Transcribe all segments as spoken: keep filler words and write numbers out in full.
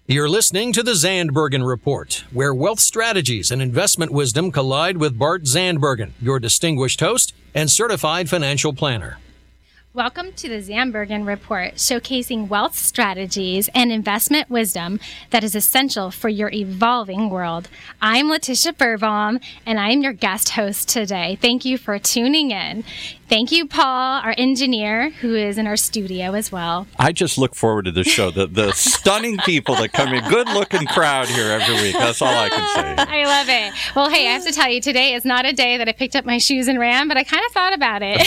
You're listening to the Zandbergen Report, where wealth strategies and investment wisdom collide with Bart Zandbergen, your distinguished host and certified financial planner. Welcome to the Zandbergen Report, showcasing wealth strategies and investment wisdom that is essential for your evolving world. I'm Letitia Birbaum, and I'm your guest host today. Thank you for tuning in. Thank you, Paul, our engineer, who is in our studio as well. I just look forward to this show. The, the stunning people that come in, good-looking crowd here every week. That's all I can say. I love it. Well, hey, I have to tell you, today is not a day that I picked up my shoes and ran, but I kind of thought about it.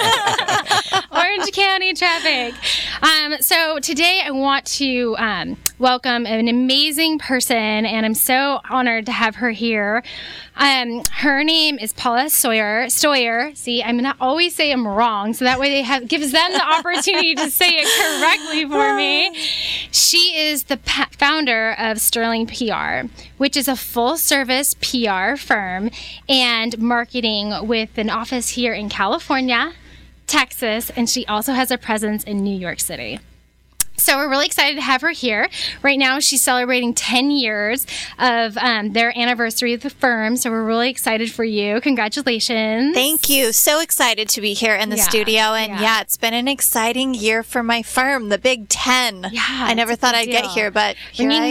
Orange County traffic. Um, so today I want to um, welcome an amazing person, and I'm so honored to have her here. Um, her name is Paula Sawyer. Sawyer. See, I'm gonna always say I'm wrong, so that way they have gives them the opportunity to say it correctly for me. She is the pa- founder of Sterling P R, which is a full-service P R firm and marketing with an office here in California, Texas, and she also has a presence in New York City. So we're really excited to have her here. Right now, she's celebrating ten years of um, their anniversary of the firm. So we're really excited for you. Congratulations. Thank you. So excited to be here in the yeah, studio. And yeah. yeah, it's been an exciting year for my firm, the Big Ten. Yeah, I never thought I'd deal. get here, but here Ringing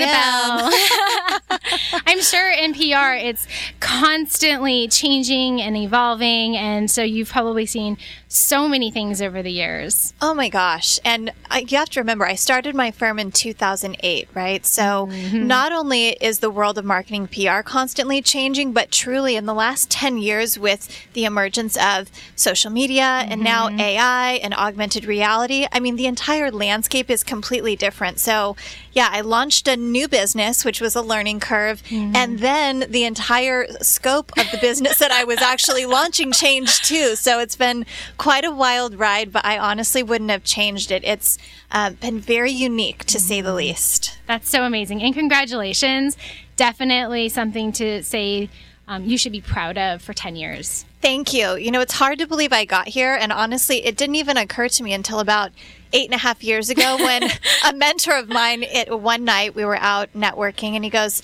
I the am. bell. I'm sure in P R, it's constantly changing and evolving. And so you've probably seen so many things over the years. Oh my gosh. And I, you have to remember, I started my firm in two thousand eight, right? So mm-hmm. not only is the world of marketing P R constantly changing, but truly in the last ten years with the emergence of social media mm-hmm. and now A I and augmented reality, I mean, the entire landscape is completely different. So yeah, I launched a new business, which was a learning curve. Mm-hmm. And then the entire scope of the business that I was actually launching changed too. So it's been quite a wild ride, but I honestly wouldn't have changed it. It's uh, been very unique, to say the least. That's so amazing. And congratulations. Definitely something to say um, you should be proud of for ten years. Thank you. You know, it's hard to believe I got here. And honestly, it didn't even occur to me until about eight and a half years ago when a mentor of mine, it, one night we were out networking and he goes,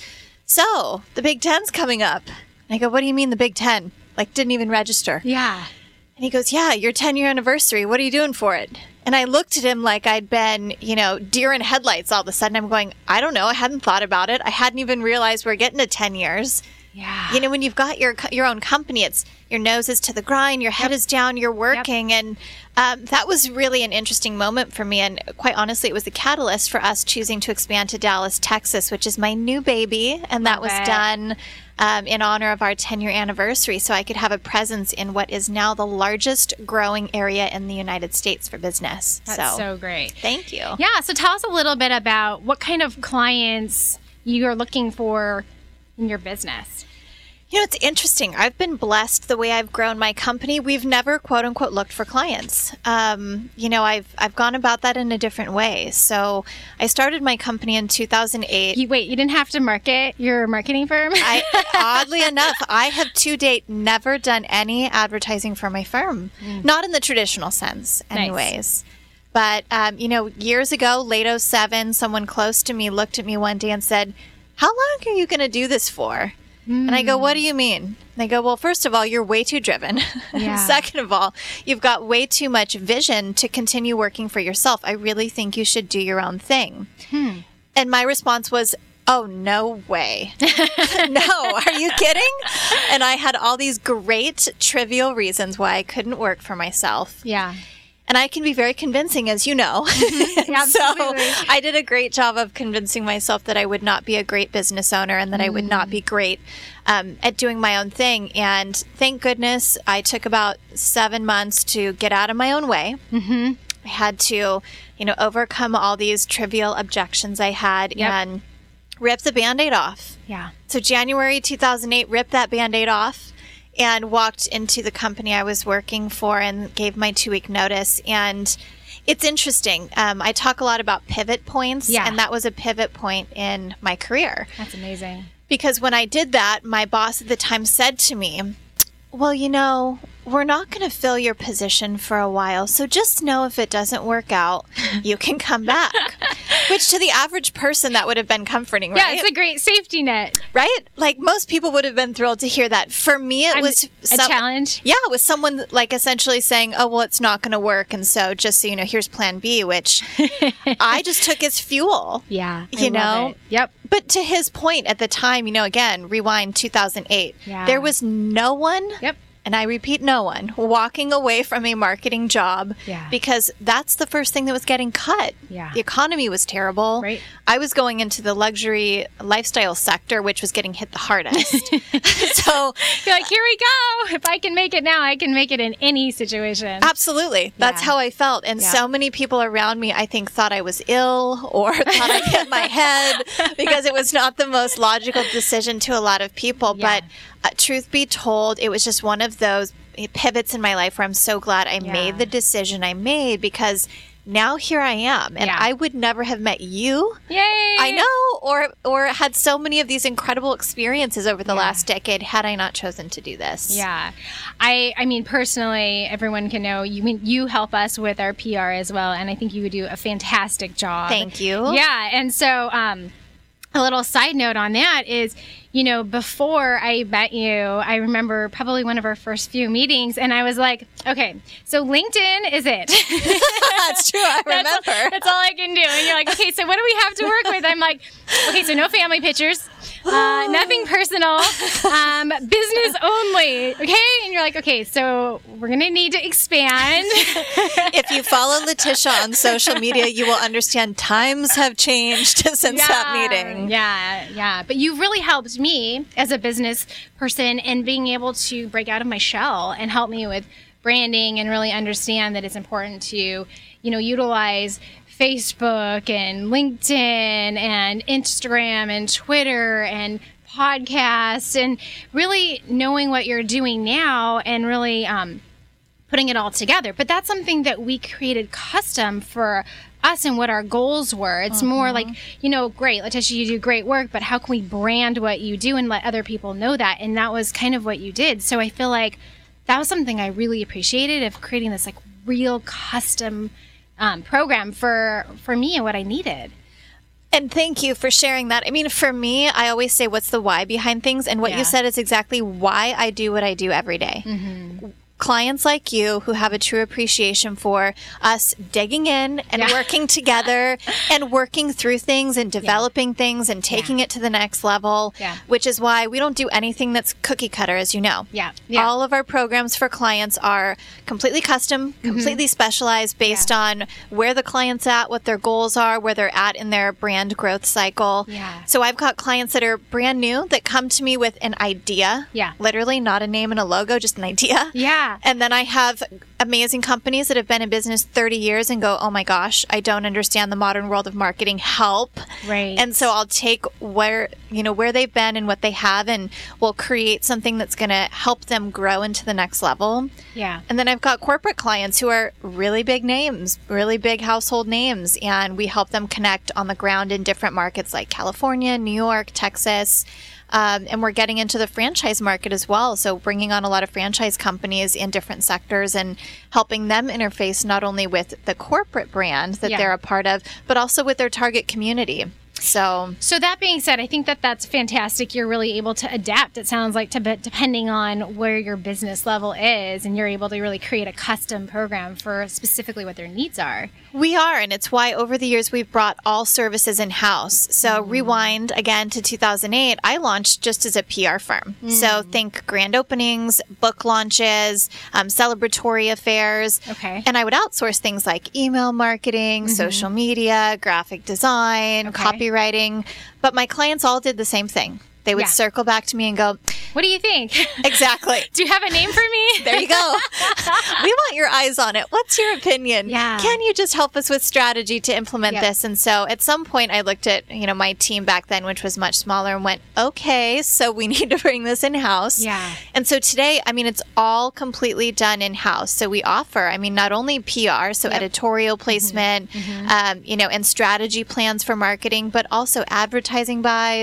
so the Big Ten's coming up. And I go, what do you mean the Big Ten? Like, didn't even register. Yeah. And he goes, yeah, your ten-year anniversary. What are you doing for it? And I looked at him like I'd been, you know, deer in headlights all of a sudden. I'm going, I don't know. I hadn't thought about it. I hadn't even realized we're getting to ten years. Yeah. You know, when you've got your your own company, it's your nose is to the grind, your head yep. is down, you're working. Yep. And um, that was really an interesting moment for me. And quite honestly, it was the catalyst for us choosing to expand to Dallas, Texas, which is my new baby. And that was done um, in honor of our ten-year anniversary. So I could have a presence in what is now the largest growing area in the United States for business. That's so, so great. Thank you. Yeah. So tell us a little bit about what kind of clients you are looking for in your business. You know, it's interesting. I've been blessed the way I've grown my company. We've never, quote unquote, looked for clients. Um, you know, I've I've gone about that in a different way. So I started my company in two thousand eight. You, wait, you didn't have to market your marketing firm? I, oddly enough, I have to date never done any advertising for my firm. Mm. Not in the traditional sense, anyways. Nice. But, um, you know, years ago, late oh seven, someone close to me looked at me one day and said, how long are you going to do this for? Mm. And I go, what do you mean? And they go, well, first of all, you're way too driven. Yeah. Second of all, you've got way too much vision to continue working for yourself. I really think you should do your own thing. Hmm. And my response was, oh, no way. No, are you kidding? And I had all these great trivial reasons why I couldn't work for myself. Yeah. And I can be very convincing, as you know. Mm-hmm. Absolutely. So I did a great job of convincing myself that I would not be a great business owner and that mm. I would not be great um, at doing my own thing. And thank goodness I took about seven months to get out of my own way. Mm-hmm. I had to, you know, overcome all these trivial objections I had yep. and rip the Band-Aid off. Yeah. So January two thousand eight, ripped that Band-Aid off. And walked into the company I was working for and gave my two-week notice. And it's interesting. Um, I talk a lot about pivot points, yeah. and that was a pivot point in my career. That's amazing. Because when I did that, my boss at the time said to me, well, you know, we're not going to fill your position for a while. So just know if it doesn't work out, you can come back. Which to the average person, that would have been comforting, right? Yeah, it's a great safety net. Right? Like most people would have been thrilled to hear that. For me, it I'm, was a some, challenge. Yeah, it was someone like essentially saying, oh, well, it's not going to work. And so just so you know, here's plan B, which I just took as fuel. Yeah. I You love know? it. Yep. But to his point at the time, you know, again, rewind two thousand eight, Yeah. there was no one. Yep. And I repeat, no one walking away from a marketing job Yeah. because that's the first thing that was getting cut. Yeah. The economy was terrible. Right. I was going into the luxury lifestyle sector, which was getting hit the hardest. So, You're like, here we go. If I can make it now, I can make it in any situation. absolutely. That's Yeah. how I felt. And Yeah. so many people around me, I think, thought I was ill or thought I hit my head because it was not the most logical decision to a lot of people. Yeah. But uh, truth be told, it was just one of those pivots in my life where I'm so glad I Yeah. made the decision I made because now here I am. And Yeah. I would never have met you. Yay. I know, or or had so many of these incredible experiences over the Yeah. last decade had I not chosen to do this. Yeah. I I mean personally, everyone can know you mean you help us with our P R as well, and I think you would do a fantastic job. Thank you. Yeah, and so um a little side note on that is, you know, before I met you, I remember probably one of our first few meetings, and I was like, okay, so LinkedIn is it. That's true. I remember. That's all, that's all I can do. And you're like, okay, so what do we have to work with? I'm like, okay, so no family pictures, uh, nothing personal, um, business only. Okay. And you're like, okay, so we're going to need to expand. If you follow Letitia on social media, you will understand times have changed since that meeting. Yeah, yeah. But you've really helped me as a business person and being able to break out of my shell and help me with branding and really understand that it's important to, you know, utilize Facebook and LinkedIn and Instagram and Twitter and podcasts and really knowing what you're doing now and really um, putting it all together. But that's something that we created custom for us and what our goals were. It's more like, you know, great, Letitia, you do great work, but how can we brand what you do and let other people know that? And that was kind of what you did. So I feel like that was something I really appreciated of creating this like real custom um, program for, for me and what I needed. And thank you for sharing that. I mean, for me, I always say, what's the why behind things? And what Yeah. you said is exactly why I do what I do every day. Mm-hmm. Clients like you who have a true appreciation for us digging in and Yeah. working together and working through things and developing things and taking Yeah. it to the next level, Yeah. which is why we don't do anything that's cookie cutter, as you know. Yeah. Yeah. All of our programs for clients are completely custom, completely specialized based Mm-hmm. Yeah. on where the client's at, what their goals are, where they're at in their brand growth cycle. Yeah. So I've got clients that are brand new that come to me with an idea. Yeah. Literally not a name and a logo, just an idea. Yeah. And then I have amazing companies that have been in business thirty years and go, oh my gosh, I don't understand the modern world of marketing. Help. Right. And so I'll take where, you know, where they've been and what they have and we'll create something that's going to help them grow into the next level. Yeah. And then I've got corporate clients who are really big names, really big household names, and we help them connect on the ground in different markets like California, New York, Texas. Um, and we're getting into the franchise market as well. So bringing on a lot of franchise companies in different sectors and helping them interface not only with the corporate brand that Yeah. they're a part of, but also with their target community. So So that being said, I think that that's fantastic. You're really able to adapt, it sounds like, to depending on where your business level is, and you're able to really create a custom program for specifically what their needs are. we are, and it's why over the years we've brought all services in-house. So rewind again to two thousand eight, I launched just as a P R firm. So think grand openings, book launches, um, celebratory affairs. Okay. And I would outsource things like email marketing, social media, graphic design, Okay. copywriting. But my clients all did the same thing. They would Yeah. circle back to me and go, What do you think? exactly. Do you have a name for me? There you go. We want your eyes on it. What's your opinion? Yeah. Can you just help us with strategy to implement Yep. this? And so at some point I looked at, you know, my team back then, which was much smaller, and went, okay, so we need to bring this in-house. Yeah. And so today, I mean, it's all completely done in-house. So we offer, I mean, not only P R, so Yep. editorial placement, um, you know, and strategy plans for marketing, but also advertising buys,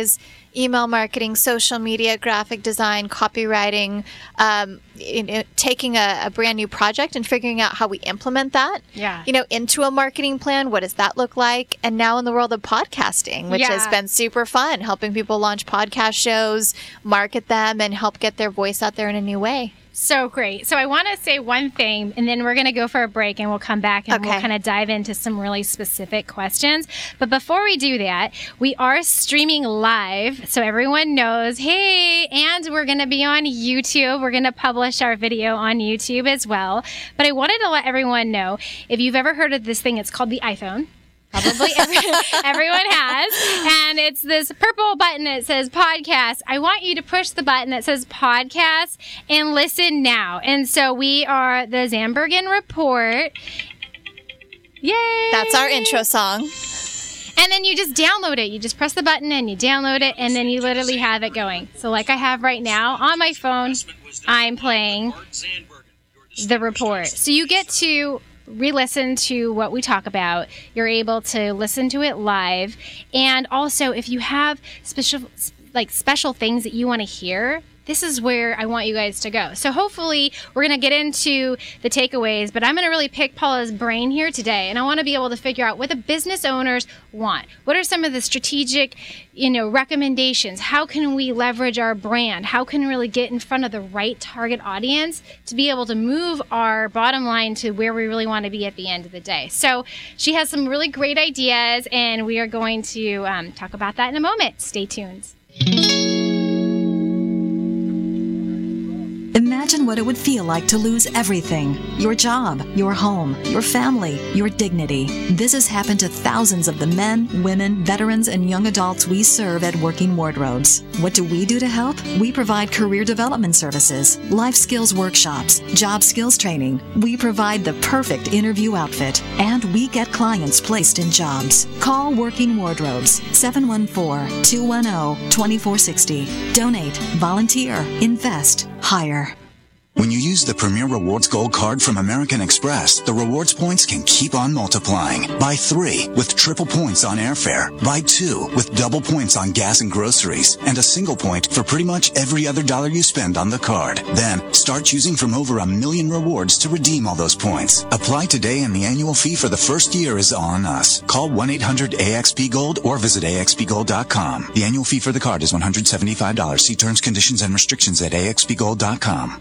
email marketing, social media, graphic design, copywriting, um, you know, taking a, a brand new project and figuring out how we implement that, Yeah. you know, into a marketing plan. What does that look like? And now in the world of podcasting, which Yeah. has been super fun, helping people launch podcast shows, market them, and help get their voice out there in a new way. So great. So I want to say one thing, and then we're going to go for a break, and we'll come back and Okay. we'll kind of dive into some really specific questions. But before we do that, we are streaming live, so everyone knows, hey, and we're going to be on YouTube. We're going to publish our video on YouTube as well. But I wanted to let everyone know, if you've ever heard of this thing, it's called the iPhone. Probably every, everyone has. And it's this purple button that says podcast. I want you to push the button that says podcast and listen now. And so we are the Zandbergen Report. Yay! That's our intro song. And then you just download it. You just press the button and you download it, and then you literally have it going. So like I have right now on my phone, I'm playing the report. So you get to re-listen to what we talk about. You're able to listen to it live. And also, if you have special like special things that you want to hear, this is where I want you guys to go. So hopefully we're going to get into the takeaways, but I'm going to really pick Paula's brain here today. And I want to be able to figure out what the business owners want. What are some of the strategic, you know, recommendations? How can we leverage our brand? How can we really get in front of the right target audience to be able to move our bottom line to where we really want to be at the end of the day? So she has some really great ideas, and we are going to um, talk about that in a moment. Stay tuned. Imagine what it would feel like to lose everything. Your job, your home, your family, your dignity. This has happened to thousands of the men, women, veterans, and young adults we serve at Working Wardrobes. What do we do to help? We provide career development services, life skills workshops, job skills training. We provide the perfect interview outfit, and we get clients placed in jobs. Call Working Wardrobes, seven one four, two one zero, two four six zero. Donate, volunteer, invest, hire. When you use the Premier Rewards Gold Card from American Express, the rewards points can keep on multiplying. Buy three with triple points on airfare. Buy two with double points on gas and groceries. And a single point for pretty much every other dollar you spend on the card. Then, start choosing from over a million rewards to redeem all those points. Apply today and the annual fee for the first year is on us. Call one eight hundred A X P Gold or visit A X P gold dot com. The annual fee for the card is one hundred seventy-five dollars. See terms, conditions, and restrictions at A X P gold dot com.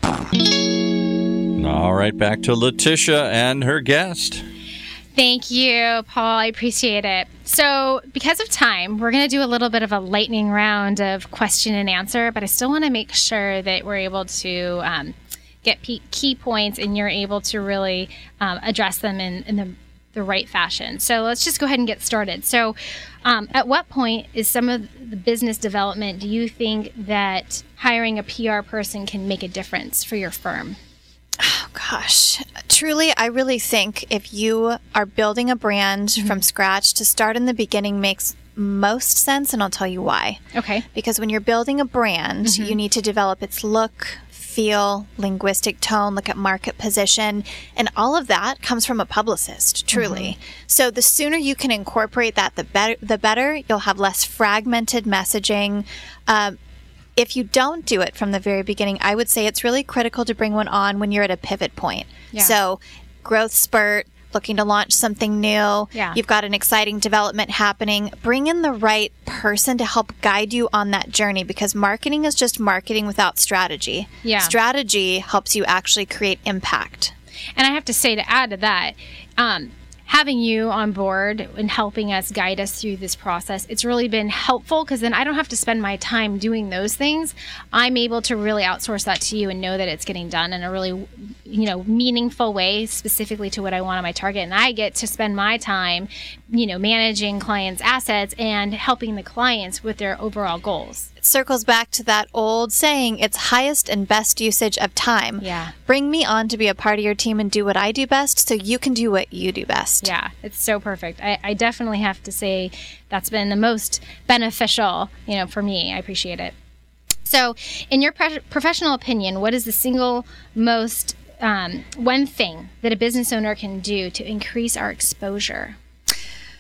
All right, back to Letitia and her guest. Thank you, Paul. I appreciate it. So because of time, we're going to do a little bit of a lightning round of question and answer, but I still want to make sure that we're able to um, get p- key points and you're able to really um, address them in, in the, the right fashion. So let's just go ahead and get started. So um, at what point is some of the business development, do you think that hiring a P R person can make a difference for your firm? Oh, gosh. Truly, I really think if you are building a brand mm-hmm. from scratch, to start in the beginning makes most sense, and I'll tell you why. Okay. Because when you're building a brand, mm-hmm. you need to develop its look, feel, linguistic tone, look at market position, and all of that comes from a publicist, truly. Mm-hmm. So the sooner you can incorporate that, the better. The better. You'll have less fragmented messaging. Um, If you don't do it from the very beginning, I would say it's really critical to bring one on when you're at a pivot point. Yeah. So growth spurt, looking to launch something new. Yeah. You've got an exciting development happening. Bring in the right person to help guide you on that journey, because marketing is just marketing without strategy. Yeah. Strategy helps you actually create impact. And I have to say, to add to that, um, having you on board and helping us guide us through this process, it's really been helpful, because then I don't have to spend my time doing those things. I'm able to really outsource that to you and know that it's getting done in a really, you know, meaningful way, specifically to what I want on my target. And I get to spend my time, you know, managing clients' assets and helping the clients with their overall goals. It circles back to that old saying, it's highest and best usage of time. Yeah. Bring me on to be a part of your team and do what I do best so you can do what you do best. Yeah, it's so perfect. I, I definitely have to say that's been the most beneficial, you know, for me. I appreciate it. So in your pre- professional opinion, what is the single most um, one thing that a business owner can do to increase our exposure?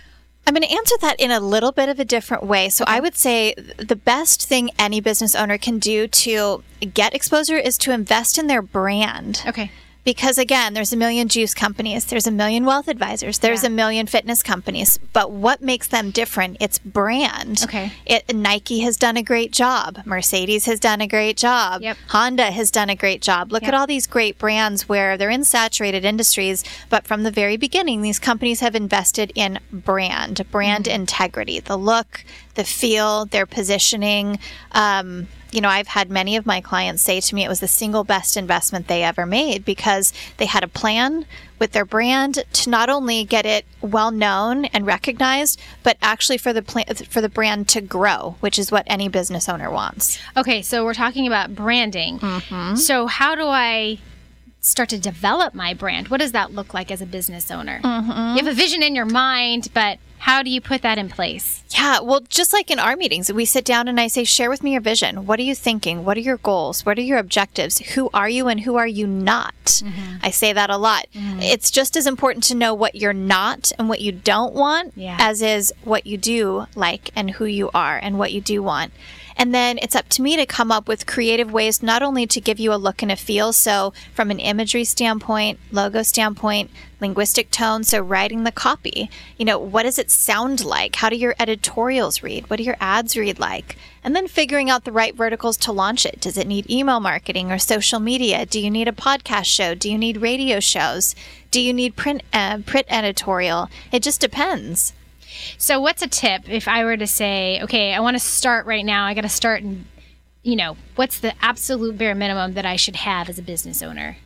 I'm going to answer that in a little bit of a different way. So I would say the best thing any business owner can do to get exposure is to invest in their brand. Okay. Because again, there's a million juice companies, there's a million wealth advisors, there's Yeah. a million fitness companies. But what makes them different? It's brand. Okay. It, Nike has done a great job. Mercedes has done a great job. Yep. Honda has done a great job. Look Yep. at all these great brands where they're in saturated industries, but from the very beginning, these companies have invested in brand, brand Mm-hmm. integrity, the look, the feel, their positioning. Um, You know, I've had many of my clients say to me it was the single best investment they ever made because they had a plan with their brand to not only get it well known and recognized, but actually for the plan, for the brand to grow, which is what any business owner wants. Okay, so we're talking about branding. So how do I start to develop my brand? What does that look like as a business owner? You have a vision in your mind, but how do you put that in place? Yeah, well, just like in our meetings, we sit down and I say, share with me your vision. What are you thinking? What are your goals? What are your objectives? Who are you and who are you not? I say that a lot. It's just as important to know what you're not and what you don't want Yeah. as is what you do like and who you are and what you do want. And then it's up to me to come up with creative ways not only to give you a look and a feel, so from an imagery standpoint, logo standpoint, linguistic tone, so writing the copy. You know, what does it sound like? How do your editorials read? What do your ads read like? And then figuring out the right verticals to launch it. Does it need email marketing or social media? Do you need a podcast show? Do you need radio shows? Do you need print uh, print editorial? It just depends. So what's a tip if I were to say, okay, I want to start right now. I got to start and, you know, what's the absolute bare minimum that I should have as a business owner?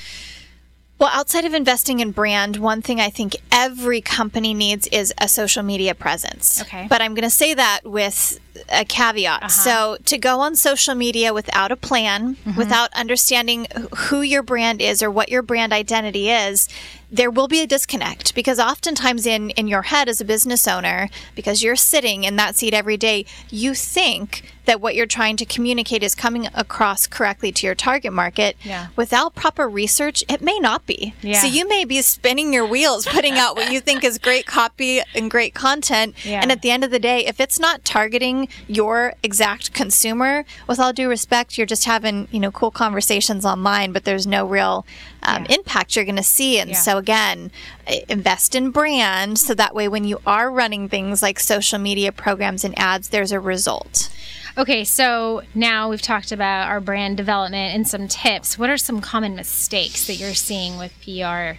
Well, outside of investing in brand, one thing I think every company needs is a social media presence. Okay. But I'm going to say that with a caveat. Uh-huh. So to go on social media without a plan, Mm-hmm. without understanding who your brand is or what your brand identity is, there will be a disconnect because oftentimes in, in your head as a business owner, because you're sitting in that seat every day, you think that what you're trying to communicate is coming across correctly to your target market. Yeah. Without proper research, it may not be. Yeah. So you may be spinning your wheels, putting out what you think is great copy and great content. Yeah. And at the end of the day, if it's not targeting your exact consumer, with all due respect, you're just having, you know, cool conversations online, but there's no real um, Yeah. impact you're going to see. And Yeah. so again, i- invest in brand. So that way, when you are running things like social media programs and ads, there's a result. Okay, so now we've talked about our brand development and some tips. What are some common mistakes that you're seeing with P R?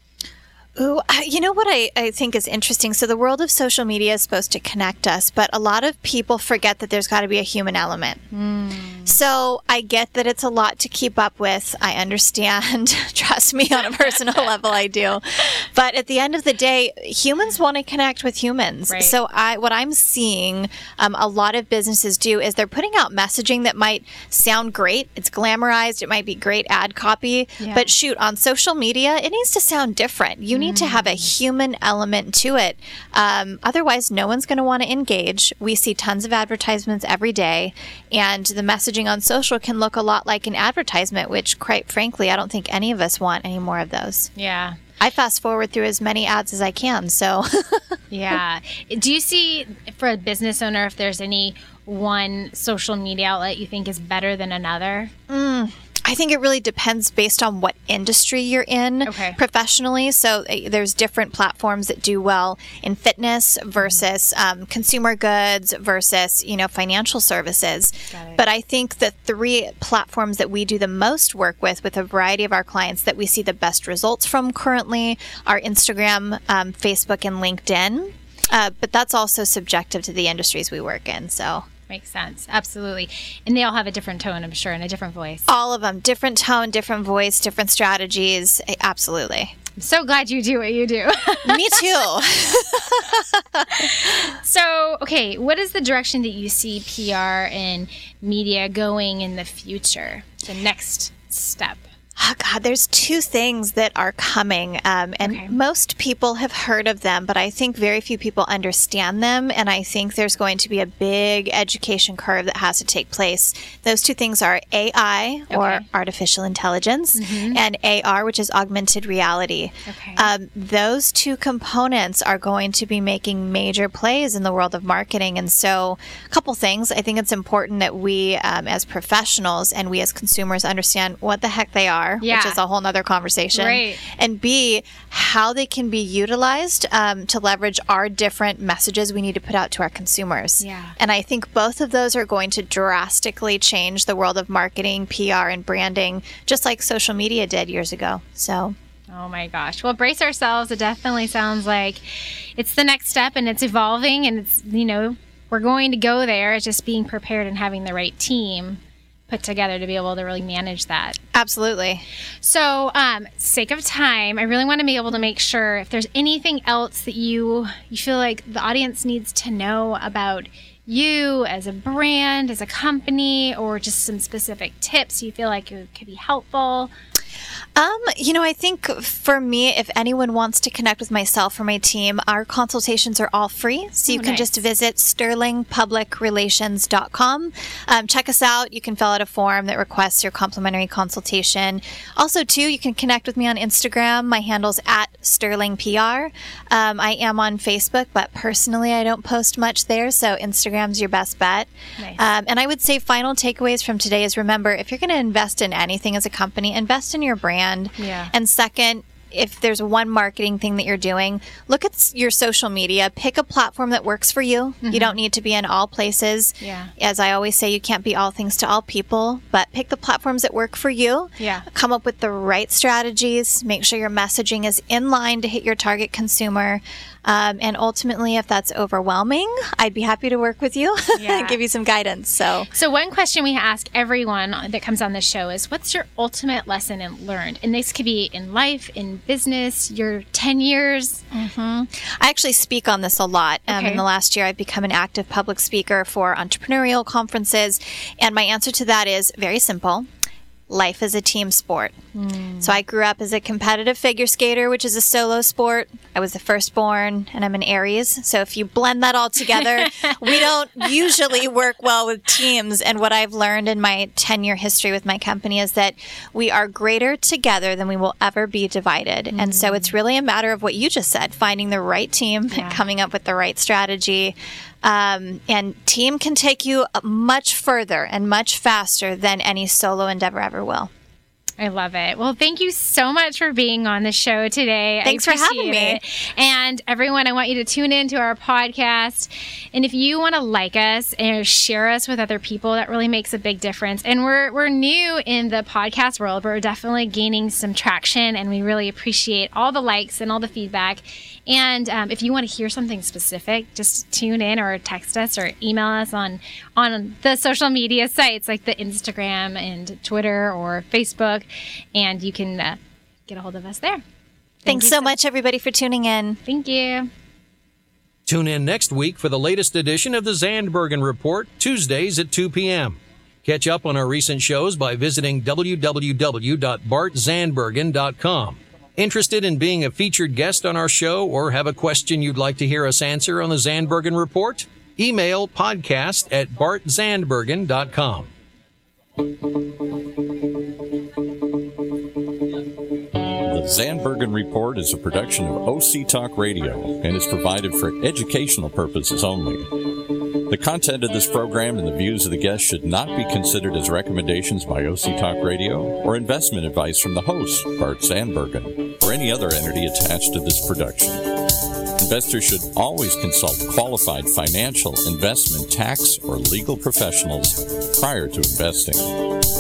Ooh, I- you know what I, I think is interesting? So the world of social media is supposed to connect us, but a lot of people forget that there's got to be a human element. So I get that it's a lot to keep up with. I understand. Trust me, on a personal level, I do. But at the end of the day, humans want to connect with humans. Right. So I, what I'm seeing um, a lot of businesses do is they're putting out messaging that might sound great. It's glamorized. It might be great ad copy. Yeah. But shoot, on social media, it needs to sound different. You need to have a human element to it. Um, otherwise, no one's going to want to engage. We see tons of advertisements every day, and the messaging on social can look a lot like an advertisement, which, quite frankly, I don't think any of us want any more of those. Yeah. I fast forward through as many ads as I can, so Yeah. Do you see, for a business owner, if there's any one social media outlet you think is better than another? I think it really depends based on what industry you're in Okay. professionally. So uh, there's different platforms that do well in fitness versus um, consumer goods versus, you know, financial services. Got it. But I think the three platforms that we do the most work with, with a variety of our clients that we see the best results from currently are Instagram, um, Facebook, and LinkedIn. Uh, but that's also subjective to the industries we work in. So Makes sense. Absolutely. And they all have a different tone, I'm sure, and a different voice. all of them, different tone, different voice, different strategies. Eh, Absolutely. I'm so glad you do what you do. Me too. So, okay, what is the direction that you see P R and media going in the future? The next step. Oh, God, there's two things that are coming, um, and Okay. most people have heard of them, but I think very few people understand them, and I think there's going to be a big education curve that has to take place. Those two things are A I, or Okay. artificial intelligence, and A R, which is augmented reality. Okay. Um, those two components are going to be making major plays in the world of marketing, and so a couple things. I think it's important that we, um, as professionals and we as consumers, understand what the heck they are, Yeah. which is a whole nother conversation. Right. And B, how they can be utilized um, to leverage our different messages we need to put out to our consumers. Yeah. And I think both of those are going to drastically change the world of marketing, P R, and branding, just like social media did years ago. So. Oh my gosh. Well, brace ourselves. It definitely sounds like it's the next step and it's evolving and it's, you know, we're going to go there. It's just being prepared and having the right team put together to be able to really manage that. Absolutely. So, um, sake of time, I really want to be able to make sure if there's anything else that you you feel like the audience needs to know about you as a brand, as a company, or just some specific tips you feel like it could be helpful. Um, you know, I think for me, if anyone wants to connect with myself or my team, our consultations are all free. So you Oh, can nice. just visit sterling public relations dot com. Um, check us out. You can fill out a form that requests your complimentary consultation. Also, too, you can connect with me on Instagram. My handle's at Sterling P R. Um, I am on Facebook, but personally, I don't post much there. So Instagram's your best bet. Nice. Um, and I would say final takeaways from today is remember, if you're going to invest in anything as a company, invest in your brand. Yeah. And second, if there's one marketing thing that you're doing, look at s- your social media. Pick a platform that works for you. You don't need to be in all places. Yeah. As I always say, you can't be all things to all people, but pick the platforms that work for you. Yeah. Come up with the right strategies. Make sure your messaging is in line to hit your target consumer. Um, and ultimately, if that's overwhelming, I'd be happy to work with you Yeah. and give you some guidance. So, So one question we ask everyone that comes on this show is, what's your ultimate lesson in learned? And this could be in life, in business, your ten years. I actually speak on this a lot. Um, Okay. In the last year, I've become an active public speaker for entrepreneurial conferences. And my answer to that is very simple. Life is a team sport. So I grew up as a competitive figure skater, which is a solo sport. I was the firstborn, and I'm an Aries. So if you blend that all together, we don't usually work well with teams. And what I've learned in my ten-year history with my company is that we are greater together than we will ever be divided. And so it's really a matter of what you just said, finding the right team, Yeah. coming up with the right strategy. Um, and team can take you much further and much faster than any solo endeavor ever will. I love it. Well, thank you so much for being on the show today. I Thanks for having appreciate me. it. And everyone, I want you to tune in to our podcast. And if you want to like us and share us with other people, that really makes a big difference. And we're we're new in the podcast world, but we're definitely gaining some traction, and we really appreciate all the likes and all the feedback. And um, if you want to hear something specific, just tune in or text us or email us on on the social media sites like the Instagram and Twitter or Facebook, and you can uh, get a hold of us there. Thank Thanks you so much, everybody, for tuning in. Thank you. Tune in next week for the latest edition of the Zandbergen Report, Tuesdays at two p.m. Catch up on our recent shows by visiting w w w dot bart zandbergen dot com. Interested in being a featured guest on our show or have a question you'd like to hear us answer on the Zandbergen Report? Email podcast at bart zandbergen dot com. The Zandbergen Report is a production of O C Talk Radio and is provided for educational purposes only. The content of this program and the views of the guests should not be considered as recommendations by O C Talk Radio or investment advice from the host, Bart Zandbergen, or any other entity attached to this production. Investors should always consult qualified financial, investment, tax, or legal professionals prior to investing.